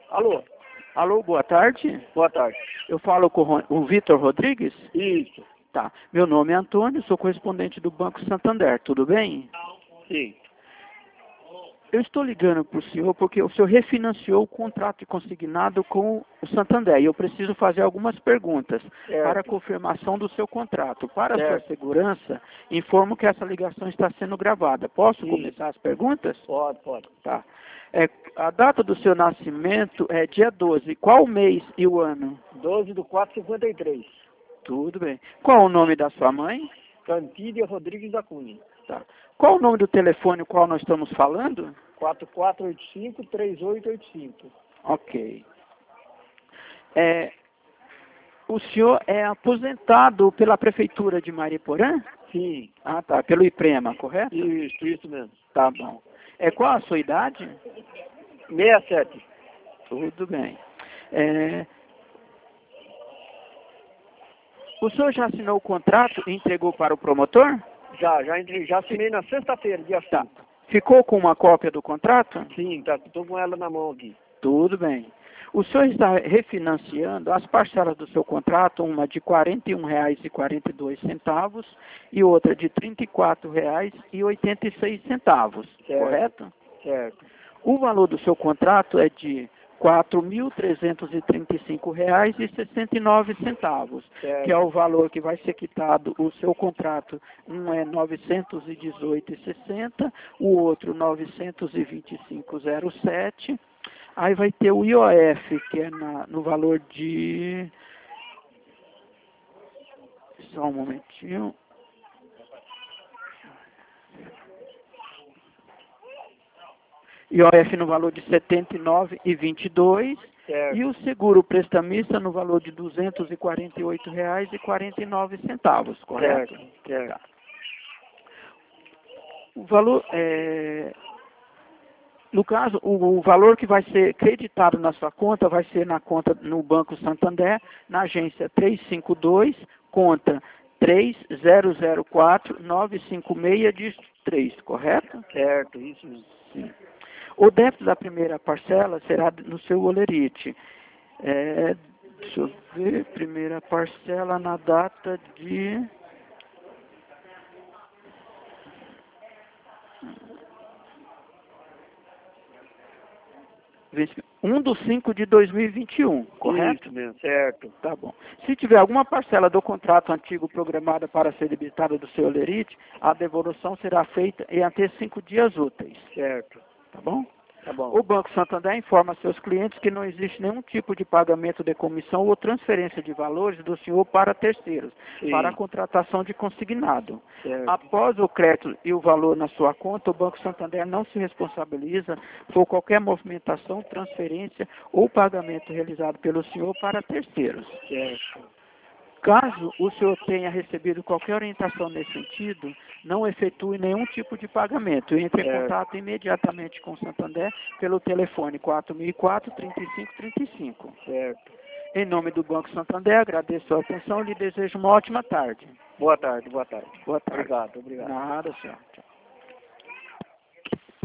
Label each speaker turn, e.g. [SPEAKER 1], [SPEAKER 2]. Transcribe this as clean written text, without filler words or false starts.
[SPEAKER 1] Alô?
[SPEAKER 2] Alô, boa tarde.
[SPEAKER 1] Boa tarde.
[SPEAKER 2] Eu falo com o Vitor Rodrigues?
[SPEAKER 1] Isso.
[SPEAKER 2] Tá. Meu nome é Antônio, sou correspondente do Banco Santander, tudo bem?
[SPEAKER 1] Sim.
[SPEAKER 2] Eu estou ligando para o senhor porque o senhor refinanciou o contrato de consignado com o Santander e eu preciso fazer algumas perguntas para a confirmação do seu contrato. Para a sua segurança, informo que essa ligação está sendo gravada. Posso começar as perguntas?
[SPEAKER 1] Pode.
[SPEAKER 2] Tá. A data do seu nascimento é dia 12. Qual o mês e o ano?
[SPEAKER 1] 12/4/53.
[SPEAKER 2] Tudo bem. Qual o nome da sua mãe?
[SPEAKER 1] Cantídia Rodrigues da Cunha.
[SPEAKER 2] Tá. Qual o nome do telefone o qual nós estamos falando?
[SPEAKER 1] 4485-3885.
[SPEAKER 2] Ok. O senhor é aposentado pela Prefeitura de Mariporã?
[SPEAKER 1] Sim.
[SPEAKER 2] Ah, tá. Pelo IPREMA, correto?
[SPEAKER 1] Isso mesmo.
[SPEAKER 2] Tá bom. Qual a sua idade?
[SPEAKER 1] 67.
[SPEAKER 2] Tudo bem. O senhor já assinou o contrato e entregou para o promotor?
[SPEAKER 1] Já assinei na sexta-feira, dia 5.
[SPEAKER 2] Tá. Ficou com uma cópia do contrato?
[SPEAKER 1] Sim, tá. Tô com ela na mão aqui.
[SPEAKER 2] Tudo bem. O senhor está refinanciando as parcelas do seu contrato, uma de R$ 41,42 e outra de R$ 34,86, correto?
[SPEAKER 1] Certo.
[SPEAKER 2] O valor do seu contrato é de R$ 4.335,69, que é o valor que vai ser quitado o seu contrato. Um é R$ 918,60, o outro R$ 925,07. Aí vai ter o IOF, que é no valor de... Só um momentinho. IOF no valor de R$ 79,22. E o seguro prestamista no valor de R$ 248,49, correto?
[SPEAKER 1] Certo.
[SPEAKER 2] O valor no caso, o valor que vai ser creditado na sua conta vai ser na conta no Banco Santander, na agência 352, conta 3004-956-3, correto?
[SPEAKER 1] Certo, isso mesmo.
[SPEAKER 2] Sim. O débito da primeira parcela será no seu olerite. Deixa eu ver, primeira parcela na data de... 1/5/2021, correto?
[SPEAKER 1] Isso mesmo, certo.
[SPEAKER 2] Tá bom. Se tiver alguma parcela do contrato antigo programada para ser debitada do seu olerite, a devolução será feita em até 5 dias úteis.
[SPEAKER 1] Certo.
[SPEAKER 2] Tá bom?
[SPEAKER 1] Tá bom.
[SPEAKER 2] O Banco Santander informa seus clientes que não existe nenhum tipo de pagamento de comissão ou transferência de valores do senhor para terceiros, para a contratação de consignado.
[SPEAKER 1] Certo.
[SPEAKER 2] Após o crédito e o valor na sua conta, o Banco Santander não se responsabiliza por qualquer movimentação, transferência ou pagamento realizado pelo senhor para terceiros.
[SPEAKER 1] Certo.
[SPEAKER 2] Caso o senhor tenha recebido qualquer orientação nesse sentido, não efetue nenhum tipo de pagamento. Entre em contato imediatamente com o Santander pelo telefone 4004-3535.
[SPEAKER 1] Certo.
[SPEAKER 2] Em nome do Banco Santander, agradeço a atenção e lhe desejo uma ótima tarde.
[SPEAKER 1] Boa tarde.
[SPEAKER 2] Boa tarde.
[SPEAKER 1] Obrigado.
[SPEAKER 2] Nada, senhor.